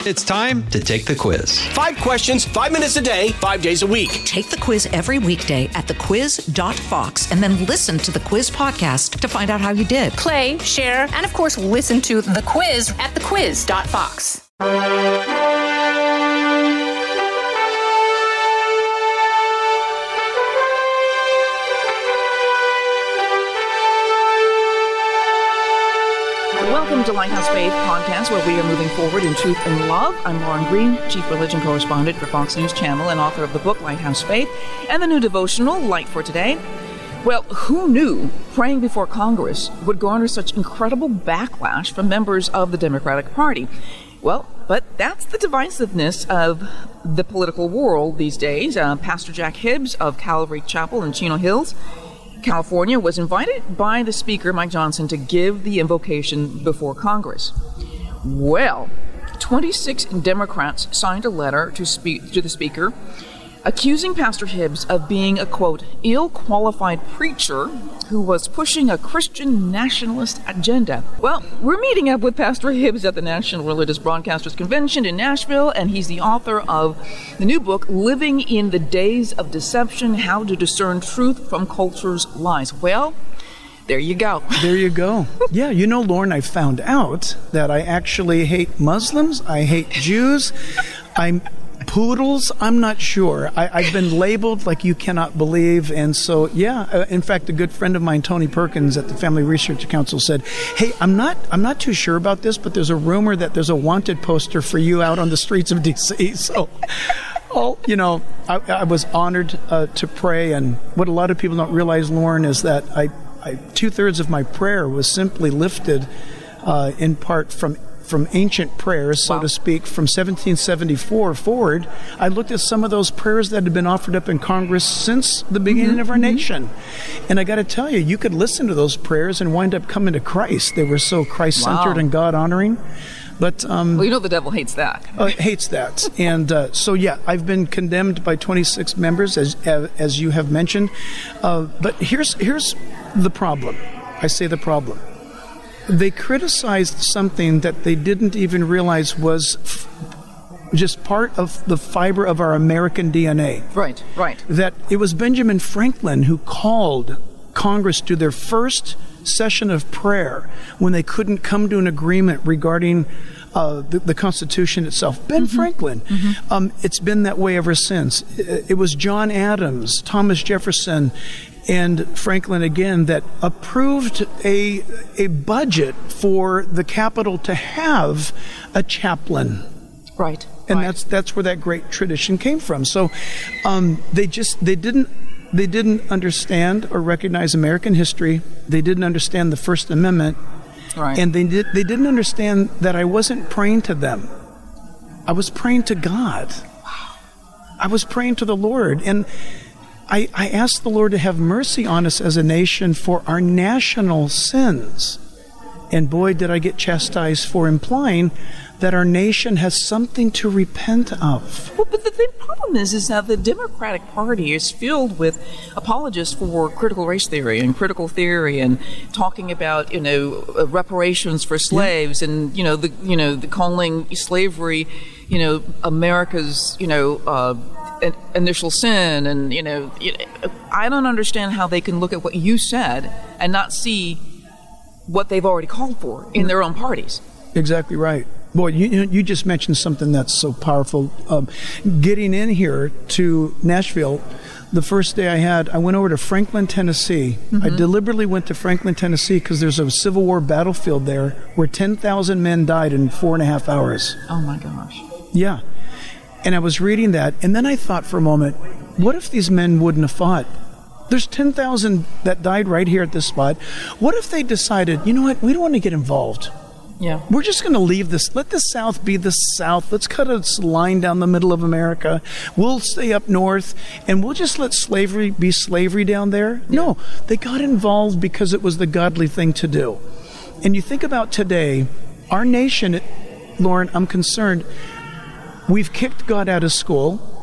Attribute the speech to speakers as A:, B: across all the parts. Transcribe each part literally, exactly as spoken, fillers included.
A: It's time to take the quiz.
B: Five questions, five minutes a day, five days a week.
C: Take the quiz every weekday at the quiz dot fox and then listen to the quiz podcast to find out how you did.
D: Play, share, and of course, listen to the quiz at the quiz dot fox.
E: Welcome to Lighthouse Faith Podcast, where we are moving forward in truth and love. I'm Lauren Green, Chief Religion Correspondent for Fox News Channel and author of the book Lighthouse Faith and the new devotional Light for Today. Well, who knew praying before Congress would garner such incredible backlash from members of the Democratic Party? Well, but that's the divisiveness of the political world these days. Uh, Pastor Jack Hibbs of Calvary Chapel in Chino Hills, California, was invited by the Speaker, Mike Johnson, to give the invocation before Congress. Well, twenty-six Democrats signed a letter to, speak, to the Speaker accusing Pastor Hibbs of being a, quote, ill-qualified preacher who was pushing a Christian nationalist agenda. Well, we're meeting up with Pastor Hibbs at the National Religious Broadcasters Convention in Nashville, and he's the author of the new book, Living in the Days of Deception, How to Discern Truth from Culture's Lies. Well, there you go.
F: There you go. Yeah, you know, Lauren, I found out that I actually hate Muslims, I hate Jews, I'm poodles, I'm not sure. I, I've been labeled like you cannot believe. And so, yeah, uh, in fact, a good friend of mine, Tony Perkins at the Family Research Council, said, hey, I'm not I'm not too sure about this, but there's a rumor that there's a wanted poster for you out on the streets of D C. So, oh, you know, I, I was honored uh, to pray. And what a lot of people don't realize, Lauren, is that I, I two-thirds of my prayer was simply lifted uh, in part from from ancient prayers, so wow. to speak, from seventeen seventy-four forward. I looked at some of those prayers that had been offered up in Congress since the beginning mm-hmm. of our mm-hmm. nation. And I got to tell you, you could listen to those prayers and wind up coming to Christ. They were so Christ-centered wow. and God-honoring. But um,
E: well, you know the devil hates that.
F: uh, hates that. And uh, so, yeah, I've been condemned by twenty-six members, as as you have mentioned. Uh, but here's here's the problem. I say the problem. They criticized something that they didn't even realize was f- just part of the fiber of our American D N A.
E: Right, right.
F: That it was Benjamin Franklin who called Congress to their first session of prayer when they couldn't come to an agreement regarding uh, the, the Constitution itself. Ben mm-hmm. Franklin. Mm-hmm. Um, it's been that way ever since. It, it was John Adams, Thomas Jefferson, and Franklin again that approved a a budget for the Capitol to have a chaplain.
E: Right.
F: And
E: right.
F: that's that's where that great tradition came from. So um, they just they didn't they didn't understand or recognize American history. They didn't understand the First Amendment.
E: Right.
F: And they did they didn't understand that I wasn't praying to them. I was praying to God. Wow. I was praying to the Lord. And I, I asked the Lord to have mercy on us as a nation for our national sins. And boy, did I get chastised for implying that our nation has something to repent of.
E: Well, but the, the problem is, is that the Democratic Party is filled with apologists for critical race theory and critical theory, and talking about, you know, reparations for slaves, yeah. and you know, the you know, the calling slavery, you know, America's, you know. Uh, initial sin, and you know, I don't understand how they can look at what you said and not see what they've already called for in their own parties.
F: Exactly right. Boy, you you just mentioned something that's so powerful. Um, getting in here to Nashville, the first day I had, I went over to Franklin, Tennessee. Mm-hmm. I deliberately went to Franklin, Tennessee because there's a Civil War battlefield there where ten thousand men died in four and a half hours.
E: Oh my gosh.
F: Yeah. And I was reading that, and then I thought for a moment, what if these men wouldn't have fought? There's ten thousand that died right here at this spot. What if they decided, you know what, we don't want to get involved.
E: Yeah.
F: We're just going to leave this. Let the South be the South. Let's cut a line down the middle of America. We'll stay up north, and we'll just let slavery be slavery down there. Yeah. No, they got involved because it was the godly thing to do. And you think about today, our nation, Lauren, I'm concerned, we've kicked God out of school.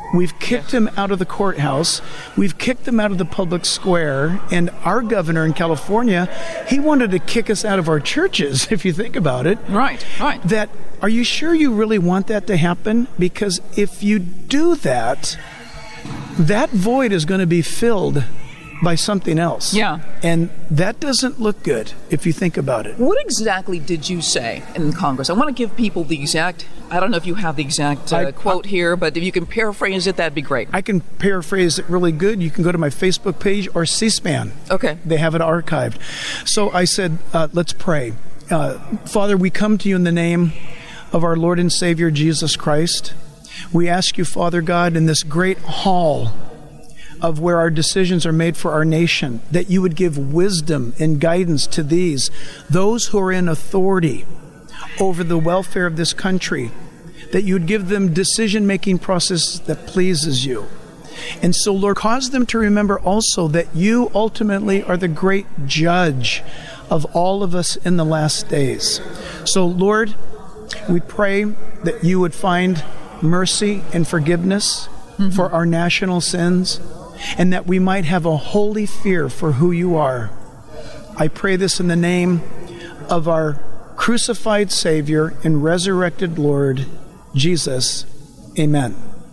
F: We've kicked him out of the courthouse. We've kicked him out of the public square. And our governor in California, he wanted to kick us out of our churches, if you think about it.
E: Right, right.
F: That, are you sure you really want that to happen? Because if you do that, that void is going to be filled by something else.
E: Yeah.
F: And that doesn't look good if you think about it.
E: What exactly did you say in Congress? I want to give people the exact, I don't know if you have the exact uh,
F: I,
E: quote
F: I,
E: here, but if you can paraphrase it, that'd be great.
F: I can paraphrase it really good. You can go to my Facebook page or C-SPAN.
E: Okay.
F: They have it archived. So I said, uh, let's pray. Uh, Father, we come to you in the name of our Lord and Savior, Jesus Christ. We ask you, Father God, in this great hall of where our decisions are made for our nation, that you would give wisdom and guidance to these, those who are in authority over the welfare of this country, that you would give them decision-making process that pleases you. And so, Lord, cause them to remember also that you ultimately are the great judge of all of us in the last days. So, Lord, we pray that you would find mercy and forgiveness mm-hmm. for our national sins, and that we might have a holy fear for who you are. I pray this in the name of our crucified Savior and resurrected Lord, Jesus. Amen.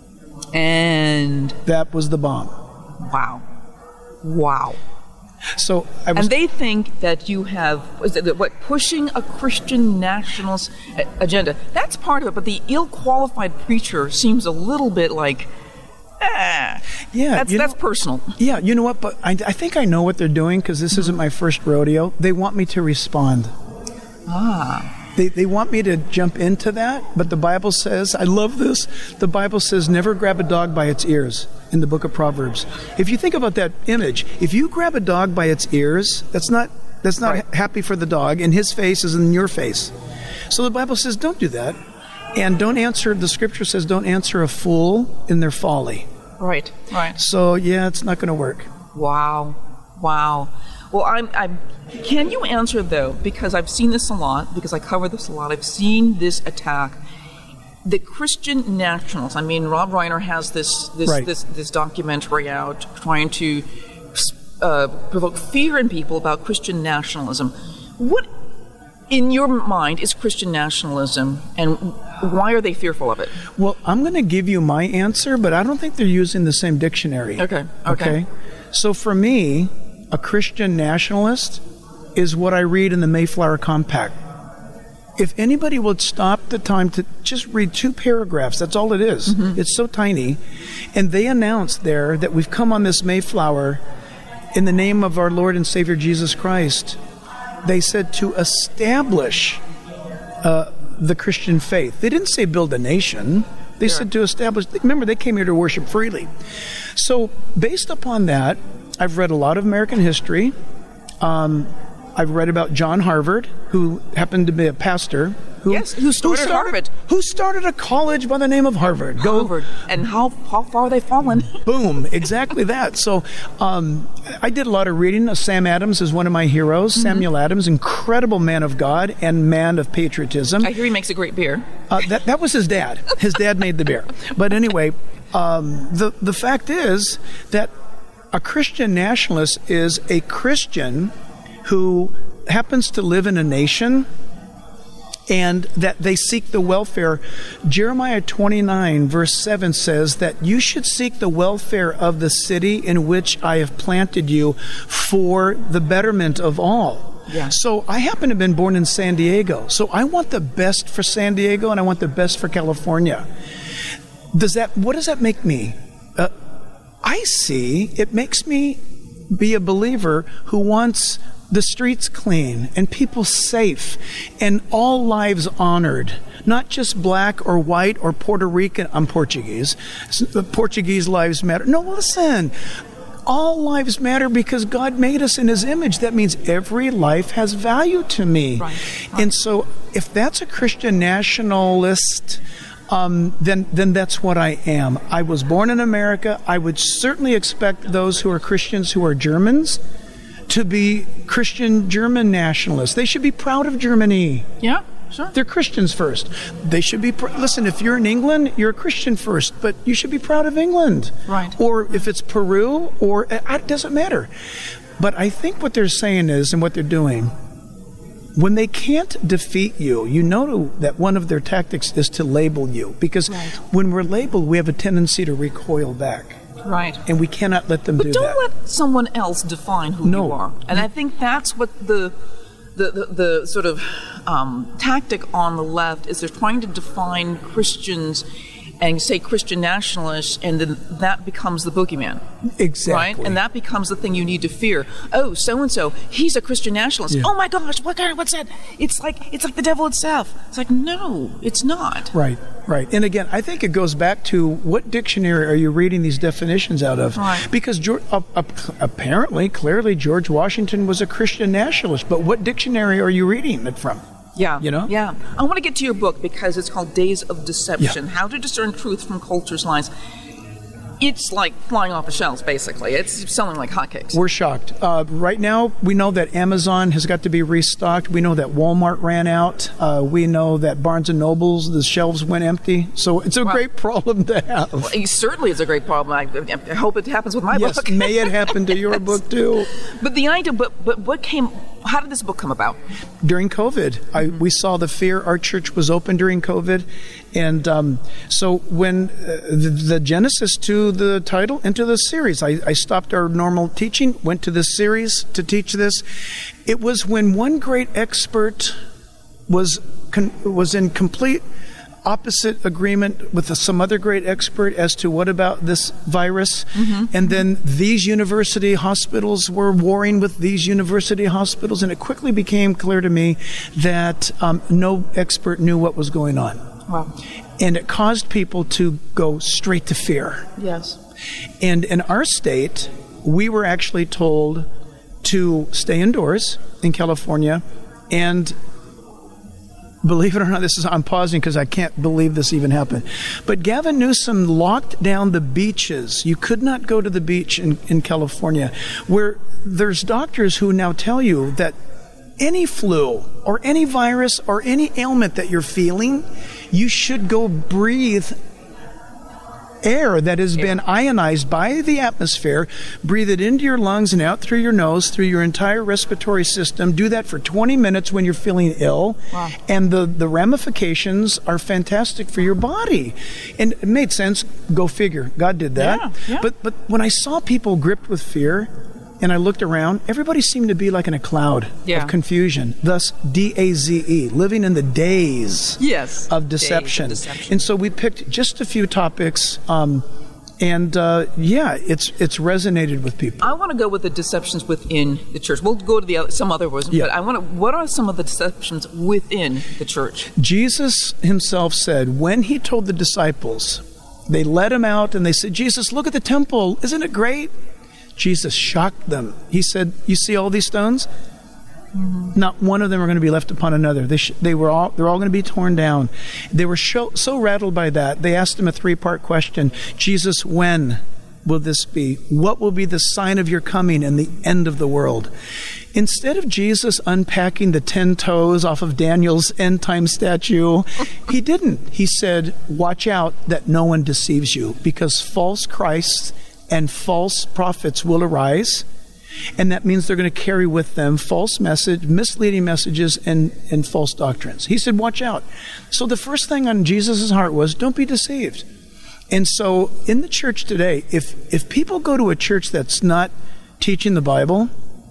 E: And
F: that was the bomb.
E: Wow. Wow.
F: So I was,
E: and they think that you have is it, what pushing a Christian nationalist agenda. That's part of it, but the ill-qualified preacher seems a little bit like, ah,
F: yeah,
E: that's
F: you know,
E: that's personal.
F: Yeah, you know what? But I, I think I know what they're doing because this mm-hmm. isn't my first rodeo. They want me to respond.
E: Ah.
F: They they want me to jump into that, but the Bible says, I love this, the Bible says never grab a dog by its ears in the book of Proverbs. If you think about that image, if you grab a dog by its ears, that's not that's not right. happy for the dog, and his face is in your face. So the Bible says don't do that. And don't answer, the scripture says don't answer a fool in their folly.
E: Right, right.
F: So yeah, it's not going to work.
E: Wow, wow. Well, I'm, I'm, can you answer, though, because I've seen this a lot, because I cover this a lot, I've seen this attack. The Christian nationalists, I mean, Rob Reiner has this this
F: right.
E: this, this documentary out trying to uh, provoke fear in people about Christian nationalism. What, in your mind, is Christian nationalism, and why are they fearful of it?
F: Well, I'm going to give you my answer, but I don't think they're using the same dictionary.
E: Okay, okay.
F: Okay? So for me, a Christian nationalist is what I read in the Mayflower Compact. If anybody would stop the time to just read two paragraphs, that's all it is. Mm-hmm. It's so tiny. And they announced there that we've come on this Mayflower in the name of our Lord and Savior Jesus Christ. They said to establish uh, the Christian faith. They didn't say build a nation. They sure. said to establish. Remember, they came here to worship freely. So based upon that, I've read a lot of American history. Um, I've read about John Harvard, who happened to be a pastor. Who,
E: yes, who started,
F: who started
E: Harvard.
F: Who started a college by the name of Harvard. Go,
E: Harvard. And how, how far they've fallen.
F: Boom, exactly that. So um, I did a lot of reading. Sam Adams is one of my heroes. Mm-hmm. Samuel Adams, incredible man of God and man of patriotism.
E: I hear he makes a great beer.
F: Uh, that, that was his dad. His dad made the beer. But anyway, um, the, the fact is that a Christian nationalist is a Christian who happens to live in a nation and that they seek the welfare. Jeremiah twenty-nine verse seven says that you should seek the welfare of the city in which I have planted you for the betterment of all.
E: Yeah.
F: So I happen to have been born in San Diego. So I want the best for San Diego and I want the best for California. Does that, what does that make me? Uh, I see it makes me be a believer who wants the streets clean and people safe and all lives honored, not just black or white or Puerto Rican. I'm Portuguese. Portuguese lives matter. No, listen. All lives matter because God made us in His image. That means every life has value to me.
E: Right, right.
F: And so if that's a Christian nationalist, Um, then then that's what I am. I was born in America. I would certainly expect those who are Christians who are Germans to be Christian German nationalists. They should be proud of Germany.
E: Yeah, sure.
F: They're Christians first. They should be, pr- listen, if you're in England, you're a Christian first, but you should be proud of England.
E: Right.
F: Or if it's Peru, or it doesn't matter. But I think what they're saying is, and what they're doing, when they can't defeat you, you know that one of their tactics is to label you. Because
E: right.
F: when we're labeled, we have a tendency to recoil back.
E: Right.
F: And we cannot let them
E: but
F: do
E: that. But
F: that.
E: don't let someone else define who
F: No.
E: you are. And I think that's what the the, the, the sort of um, tactic on the left is they're trying to define Christians and say Christian nationalists, and then that becomes the boogeyman.
F: Exactly.
E: Right? And that becomes the thing you need to fear. Oh, so-and-so, he's a Christian nationalist.
F: Yeah.
E: Oh my gosh, what kind of, what's that? It's like it's like the devil itself. It's like, no, it's not.
F: Right, right. And again, I think it goes back to what dictionary are you reading these definitions out of?
E: Right.
F: Because George, uh, uh, apparently, clearly, George Washington was a Christian nationalist, but what dictionary are you reading it from?
E: Yeah.
F: You know?
E: Yeah. I want to get to your book because it's called Days of Deception,
F: Yeah.
E: How to Discern Truth from Culture's Lies. It's like flying off the shelves, basically. It's selling like hotcakes.
F: We're shocked. Uh, right now, we know that Amazon has got to be restocked. We know that Walmart ran out. Uh, we know that Barnes and Noble's, the shelves went empty. So it's a
E: Wow.
F: great problem to have.
E: Well, it certainly is a great problem. I, I hope it happens with my
F: Yes,
E: book.
F: may it happen to your book too.
E: But the idea, but, but what came, how did this book come about?
F: During COVID, I, we saw the fear. Our church was open during COVID. And um, so when uh, the, the genesis to the title, into the series, I, I stopped our normal teaching, went to this series to teach this. It was when one great expert was con- was in complete opposite agreement with some other great expert as to what about this virus. Mm-hmm. And then these university hospitals were warring with these university hospitals. And it quickly became clear to me that um, no expert knew what was going on.
E: Wow.
F: And it caused people to go straight to fear.
E: Yes.
F: And in our state, we were actually told to stay indoors in California. And believe it or not, this is I'm pausing because I can't believe this even happened. But Gavin Newsom locked down the beaches. You could not go to the beach in, in California, where there's doctors who now tell you that any flu or any virus or any ailment that you're feeling, you should go breathe air that has been ionized by the atmosphere, breathe it into your lungs and out through your nose, through your entire respiratory system. Do that for twenty minutes when you're feeling ill.
E: Wow.
F: And the, the ramifications are fantastic for your body. And it made sense. Go figure. God did that.
E: Yeah, yeah.
F: But, but when I saw people gripped with fear, and I looked around, everybody seemed to be like in a cloud
E: Yeah.
F: of confusion. Thus, D A Z E, living in the days
E: Yes.
F: of deception.
E: Days of deception.
F: And so we picked just a few topics, um, and uh, yeah, it's it's resonated with people.
E: I want to go with the deceptions within the church. We'll go to the other, some other ones,
F: Yeah.
E: but I want to. What are some of the deceptions within the church?
F: Jesus himself said, when he told the disciples, they let him out and they said, Jesus, look at the temple. Isn't it great? Jesus shocked them. He said, you see all these stones? Mm-hmm. Not one of them are going to be left upon another. They sh- they were all they're all going to be torn down. They were so, so rattled by that. They asked him a three-part question. Jesus, when will this be? What will be the sign of your coming and the end of the world? Instead of Jesus unpacking the ten toes off of Daniel's end time statue, he didn't. He said, watch out that no one deceives you, because false Christs and false prophets will arise, and that means they're going to carry with them false message, misleading messages, and, and false doctrines. He said, watch out. So the first thing on Jesus' heart was, don't be deceived. And so in the church today, if if people go to a church that's not teaching the Bible,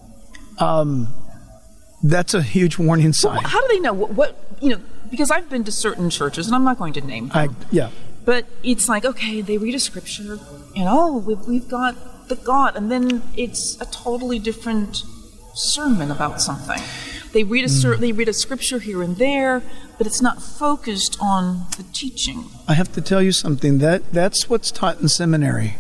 F: um, that's a huge warning sign.
E: Well, how do they know what, what, you know, because I've been to certain churches, and I'm not going to name them.
F: I, yeah.
E: But it's like, okay, they read a scripture, and oh, we've, we've got the God, and then it's a totally different sermon about something. They read a mm. they read a scripture here and there, but it's not focused on the teaching.
F: I have to tell you something. That that's what's taught in seminary,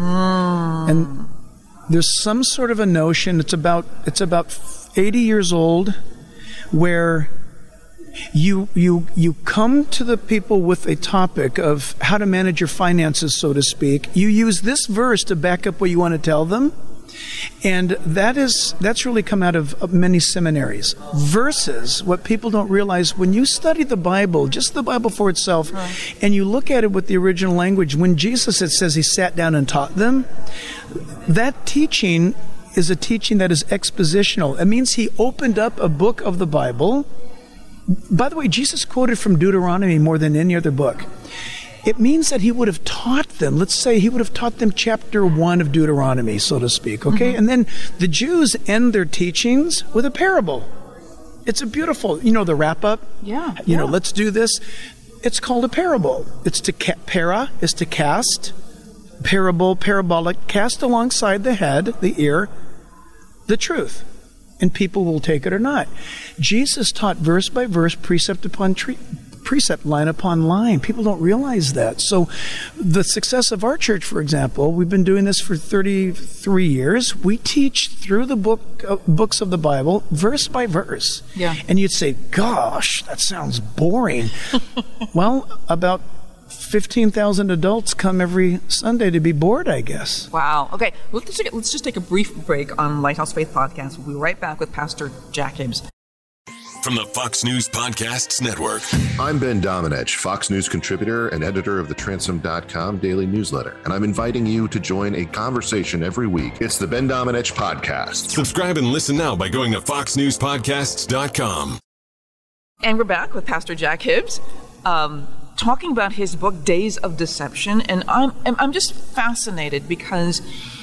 E: mm.
F: and there's some sort of a notion. It's about it's about eighty years old, where You you you come to the people with a topic of how to manage your finances, so to speak. You use this verse to back up what you want to tell them, And that is that's really come out of many seminaries. Versus what people don't realize, when you study the Bible, just the Bible for itself, right. and you look at it with the original language, when Jesus, it says he sat down and taught them, that teaching is a teaching that is expositional. It means he opened up a book of the Bible. By the way, Jesus quoted from Deuteronomy more than any other book. It means that he would have taught them, let's say he would have taught them chapter one of Deuteronomy, so to speak, okay? Mm-hmm. And then the Jews end their teachings with a parable. It's a beautiful, you know, the wrap-up.
E: Yeah.
F: You
E: yeah.
F: know, let's do this. It's called a parable. It's to, ca- para is to cast, parable, parabolic, cast alongside the head, the ear, the truth. And people will take it or not. Jesus taught verse by verse, precept upon tre- precept, line upon line. People don't realize that. So the success of our church, for example, we've been doing this for thirty-three years. We teach through the book uh, books of the Bible, verse by verse.
E: Yeah.
F: And you'd say, gosh, that sounds boring. Well, about fifteen thousand adults come every Sunday to be bored, I guess.
E: Wow. Okay, let's just, let's just take a brief break on Lighthouse Faith Podcast. We'll be right back with Pastor Jack Hibbs.
G: From the Fox News Podcasts Network.
H: I'm Ben Domenech, Fox News contributor and editor of the Transom dot com daily newsletter, and I'm inviting you to join a conversation every week. It's the Ben Domenech Podcast.
G: Subscribe and listen now by going to fox news podcasts dot com.
E: And we're back with Pastor Jack Hibbs, um, talking about his book, Days of Deception, and I'm I'm just fascinated because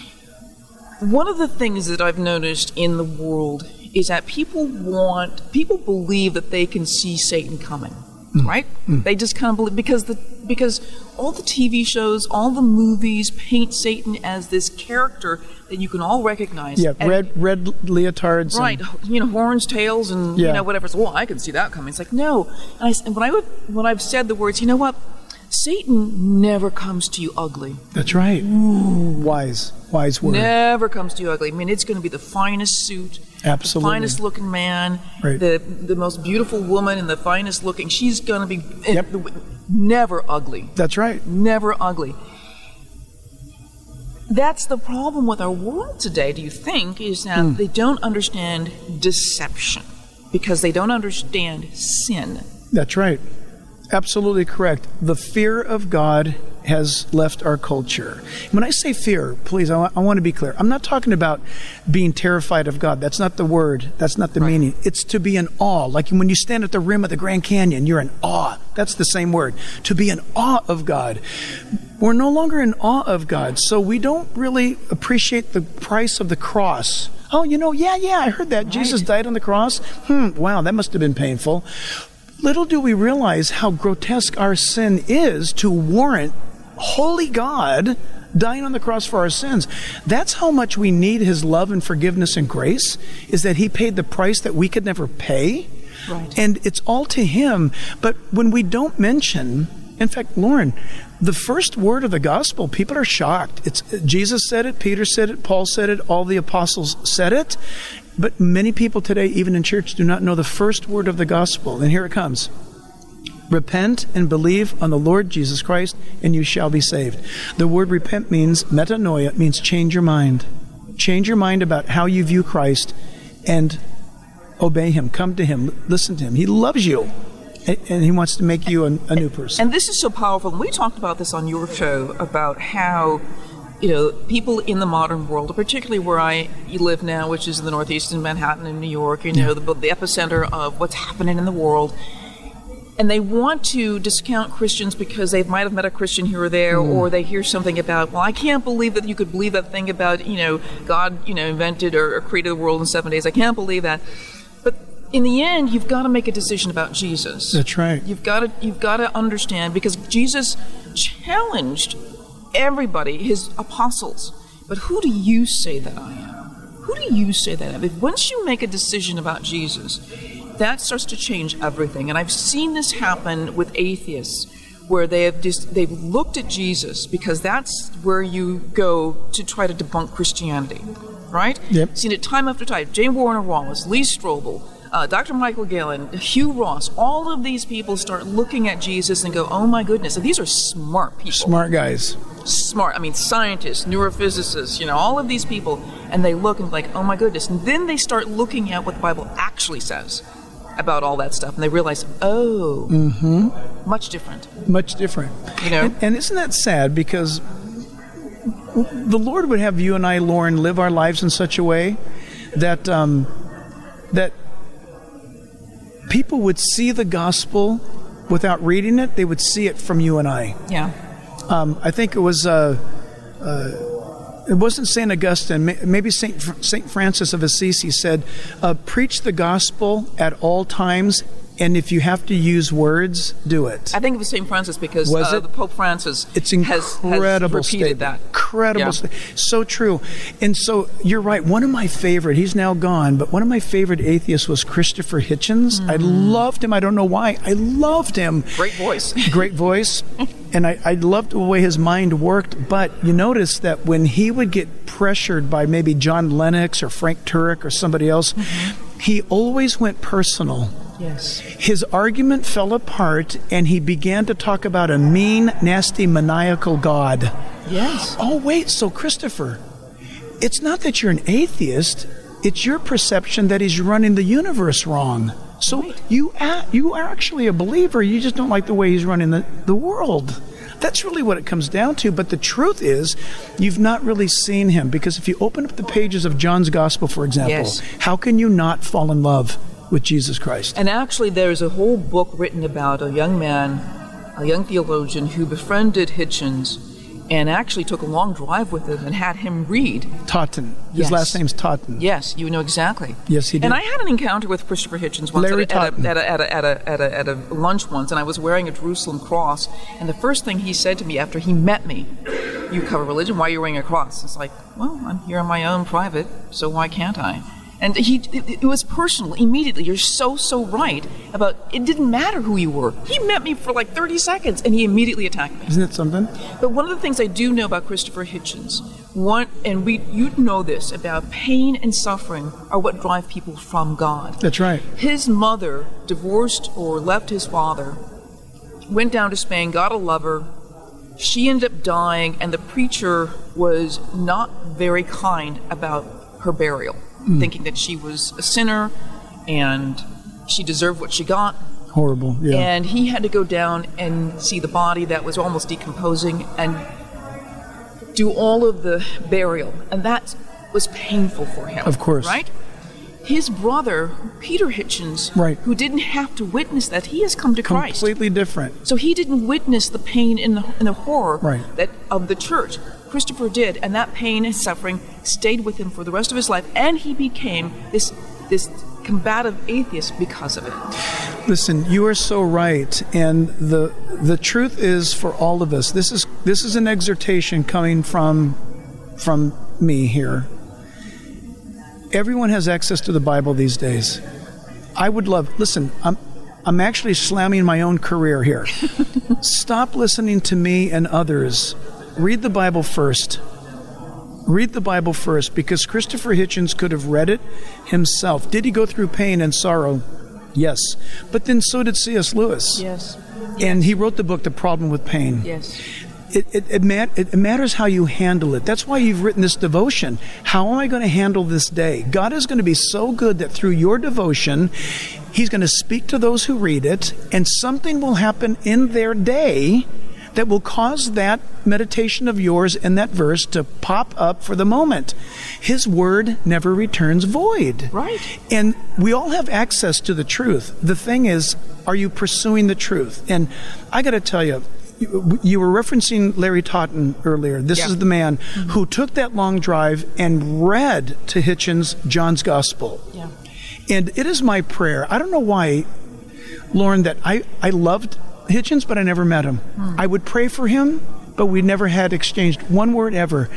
E: one of the things that I've noticed in the world is that people want, people believe that they can see Satan coming, mm. right? Mm. They just kind of believe, because the because all the T V shows, all the movies paint Satan as this character that you can all recognize.
F: Yeah,
E: and,
F: red red leotards.
E: Right,
F: and,
E: you know, horns, tails, and,
F: yeah.
E: you know, whatever. So, well, I can see that coming. It's like, no. And, I, and when, I would, when I've said the words, you know what? Satan never comes to you ugly.
F: That's right. Ooh. Wise. Wise word.
E: Never comes to you ugly. I mean, it's going to be the finest suit,
F: absolutely,
E: the finest looking man,
F: right.
E: the the most beautiful woman, and the finest looking. She's going to be
F: yep.
E: never ugly.
F: That's right.
E: Never ugly. That's the problem with our world today, do you think, is that mm. they don't understand deception because they don't understand sin.
F: That's right. Absolutely correct. The fear of God has left our culture. When I say fear, please, I, I want to be clear. I'm not talking about being terrified of God. That's not the word. That's not the right. meaning. It's to be in awe. Like when you stand at the rim of the Grand Canyon, you're in awe. That's the same word. To be in awe of God. We're no longer in awe of God, so we don't really appreciate the price of the cross. Oh, you know, yeah, yeah, I heard that. Right. Jesus died on the cross. Hmm, wow, that must have been painful. Little do we realize how grotesque our sin is to warrant holy God dying on the cross for our sins. That's how much we need his love and forgiveness and grace, is that he paid the price that we could never pay.
E: Right.
F: And it's all to him. But when we don't mention, in fact, Lauren, the first word of the gospel, people are shocked. It's Jesus said it, Peter said it, Paul said it, all the apostles said it. But many people today, even in church, do not know the first word of the gospel. And here it comes. Repent and believe on the Lord Jesus Christ, and you shall be saved. The word repent means metanoia. It means change your mind. Change your mind about how you view Christ and obey him. Come to him. Listen to him. He loves you, and he wants to make you a, a new person.
E: And this is so powerful. We talked about this on your show about how, you know, people in the modern world, particularly where I live now, which is in the Northeast in Manhattan in New York, you know, the, the epicenter of what's happening in the world. And they want to discount Christians because they might have met a Christian here or there, mm. or they hear something about, well, I can't believe that you could believe that thing about, you know, God, you know, invented or, or created the world in seven days. I can't believe that. But in the end, you've got to make a decision about Jesus.
F: That's right.
E: You've got to, you've got to understand, because Jesus challenged everybody, his apostles. But who do you say that I am? Who do you say that I am? If once you make a decision about Jesus, that starts to change everything. And I've seen this happen with atheists, where they have just, they've looked at Jesus, because that's where you go to try to debunk Christianity, right?
F: Yep.
E: Seen it time after time. J. Warner Wallace, Lee Strobel, uh, Doctor Michael Galen, Hugh Ross, all of these people start looking at Jesus and go, oh my goodness. And these are smart people.
F: Smart guys.
E: smart, I mean, scientists, neurophysicists, you know, all of these people, and they look and like, oh my goodness. And then they start looking at what the Bible actually says about all that stuff, and they realize, oh,
F: mm-hmm.
E: much different.
F: Much different.
E: You know?
F: And, and isn't that sad? Because the Lord would have you and I, Lauren, live our lives in such a way that um, that people would see the gospel without reading it. They would see it from you and I.
E: Yeah.
F: Um, I think it was, uh, uh, it wasn't Saint Augustine, maybe Saint Saint Francis of Assisi said, uh, preach the gospel at all times, and if you have to use words, do it.
E: I think it was Saint Francis because
F: was
E: uh,
F: it?
E: the Pope Francis
F: it's
E: has,
F: incredible
E: has repeated
F: statement.
E: that.
F: Incredible
E: Yeah.
F: statement. So true. And so you're right. One of my favorite, he's now gone, but one of my favorite atheists was Christopher Hitchens. Mm. I loved him. I don't know why. I loved him.
E: Great voice.
F: Great voice. And I, I loved the way his mind worked. But you notice that when he would get pressured by maybe John Lennox or Frank Turek or somebody else, mm-hmm. he always went personal.
E: Yes.
F: His argument fell apart, and he began to talk about a mean, nasty, maniacal God.
E: Yes.
F: Oh, wait, so Christopher, it's not that you're an atheist, it's your perception that he's running the universe wrong. So
E: right.
F: you a- you are actually a believer, you just don't like the way he's running the, the world. That's really what it comes down to. But the truth is, you've not really seen him, because if you open up the pages of John's Gospel, for example,
E: yes.
F: how can you not fall in love with Jesus Christ?
E: And actually, there's a whole book written about a young man, a young theologian who befriended Hitchens and actually took a long drive with him and had him read.
F: Totten. His
E: Yes.
F: last name's Totten.
E: Yes, you know exactly.
F: Yes, he did.
E: And I had an encounter with Christopher Hitchens once
F: Larry
E: at, a, at,
F: Totten.
E: a, at, a, at, a, at, a, at, a, at a lunch once, and I was wearing a Jerusalem cross, and the first thing he said to me after he met me, "You cover religion, why are you wearing a cross?" It's like, well, I'm here on my own private, so why can't I? And he, it, it was personal immediately. You're so, so right about it didn't matter who you were. He met me for like thirty seconds, and he immediately attacked me.
F: Isn't it something?
E: But one of the things I do know about Christopher Hitchens, one, and we, you know this, about pain and suffering are what drive people from God.
F: That's right.
E: His mother divorced or left his father, went down to Spain, got a lover. She ended up dying, and the preacher was not very kind about her burial, mm. thinking that she was a sinner and she deserved what she got.
F: Horrible, yeah.
E: And he had to go down and see the body that was almost decomposing and do all of the burial. And that was painful for him.
F: Of course.
E: Right? His brother, Peter Hitchens,
F: right.
E: who didn't have to witness that, he has come to Christ.
F: Completely different.
E: So he didn't witness the pain and the, and the horror
F: right.
E: that of the church. Christopher did, and that pain and suffering stayed with him for the rest of his life, and he became this this combative atheist because of it.
F: Listen, you are so right, and the the truth is for all of us. This is this is an exhortation coming from from me here. Everyone has access to the Bible these days. I would love. Listen, I'm I'm actually slamming my own career here. Stop listening to me and others. Read the Bible first. Read the Bible first, because Christopher Hitchens could have read it himself. Did he go through pain and sorrow? Yes. But then so did C S Lewis.
E: Yes.
F: And he wrote the book, The Problem with Pain.
E: Yes.
F: It, it, it, mat- it matters how you handle it. That's why you've written this devotion. How am I going to handle this day? God is going to be so good that through your devotion, He's going to speak to those who read it, and something will happen in their day that will cause that meditation of yours and that verse to pop up for the moment. His word never returns void.
E: Right.
F: And we all have access to the truth. The thing is, are you pursuing the truth? And I got to tell you, you, you were referencing Larry Totten earlier. This
E: yeah.
F: is the man mm-hmm. who took that long drive and read to Hitchens John's Gospel.
E: Yeah.
F: And it is my prayer. I don't know why, Lauren, that I, I loved Hitchens, but I never met him. Hmm. I would pray for him, but we never had exchanged one word ever.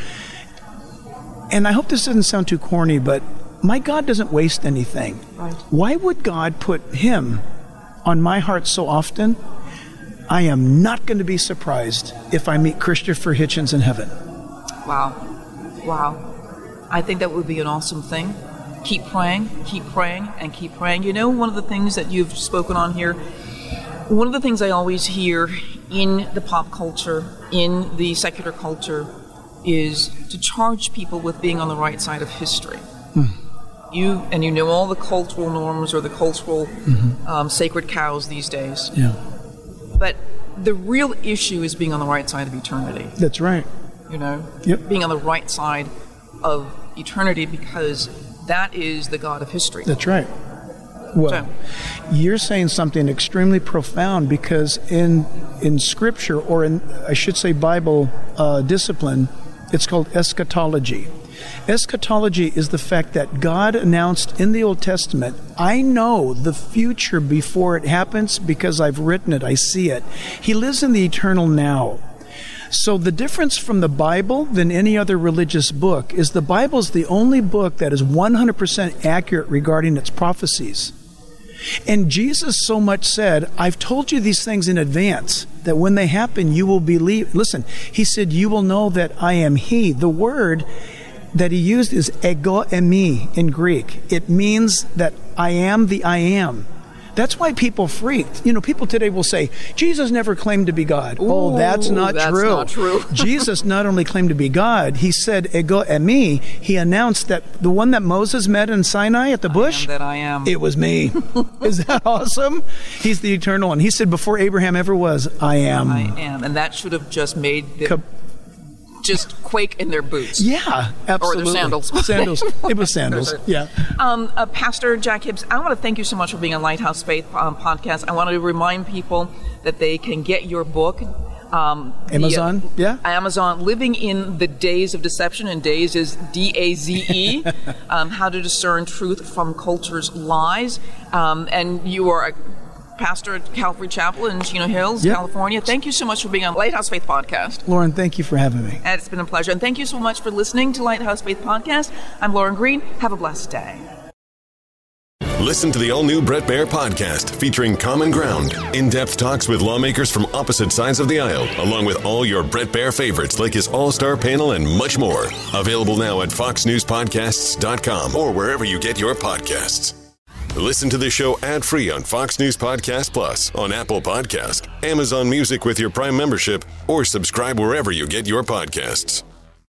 F: And I hope this doesn't sound too corny, but my God doesn't waste anything.
E: Right.
F: Why would God put him on my heart so often? I am not going to be surprised if I meet Christopher Hitchens in heaven.
E: Wow. Wow. I think that would be an awesome thing. Keep praying, keep praying, and keep praying. You know, one of the things that you've spoken on here, One of the things I always hear in the pop culture, in the secular culture, is to charge people with being on the right side of history. Hmm. You and you know all the cultural norms or the cultural mm-hmm. um, sacred cows these days.
F: Yeah.
E: But the real issue is being on the right side of eternity.
F: That's right.
E: You know?
F: Yep.
E: Being on the right side of eternity, because that is the God of history.
F: That's right. Well, so, you're saying something extremely profound, because in in Scripture, or in, I should say, Bible uh, discipline, it's called eschatology. Eschatology is the fact that God announced in the Old Testament, I know the future before it happens because I've written it, I see it. He lives in the eternal now. So the difference from the Bible than any other religious book is the Bible is the only book that is one hundred percent accurate regarding its prophecies. And Jesus so much said, I've told you these things in advance, that when they happen, you will believe. Listen, he said, you will know that I am he. The word that he used is ego eimi in Greek. It means that I am the I am. That's why people freaked. You know, people today will say, Jesus never claimed to be God.
E: Ooh,
F: oh, that's not
E: that's
F: true.
E: Not true.
F: Jesus not only claimed to be God, he said, ego eimi. He announced that the one that Moses met in Sinai at the bush,
E: I am that I am.
F: It was me. Is that awesome? He's the eternal one. He said, before Abraham ever was, I am.
E: I am. And that should have just made them just quake in their boots.
F: Yeah, absolutely.
E: Or their sandals.
F: Sandals. It was sandals. Yeah.
E: Um, uh, Pastor Jack Hibbs, I want to thank you so much for being on Lighthouse Faith um, podcast. I want to remind people that they can get your book. Um,
F: Amazon,
E: the, uh,
F: yeah.
E: Amazon, Living in the Days of Deception, and days is D A Z E, um, How to Discern Truth from Culture's Lies. Um, and you are a pastor at Calvary Chapel in Chino Hills, yep. California. Thank you so much for being on Lighthouse Faith Podcast.
F: Lauren, thank you for having me.
E: And it's been a pleasure. And thank you so much for listening to Lighthouse Faith Podcast. I'm Lauren Green. Have a blessed day.
G: Listen to the all-new Bret Baier podcast featuring Common Ground, in-depth talks with lawmakers from opposite sides of the aisle, along with all your Bret Baier favorites like his all-star panel and much more. Available now at fox news podcasts dot com or wherever you get your podcasts. Listen to the show ad-free on Fox News Podcast Plus, on Apple Podcast, Amazon Music with your Prime membership, or subscribe wherever you get your podcasts.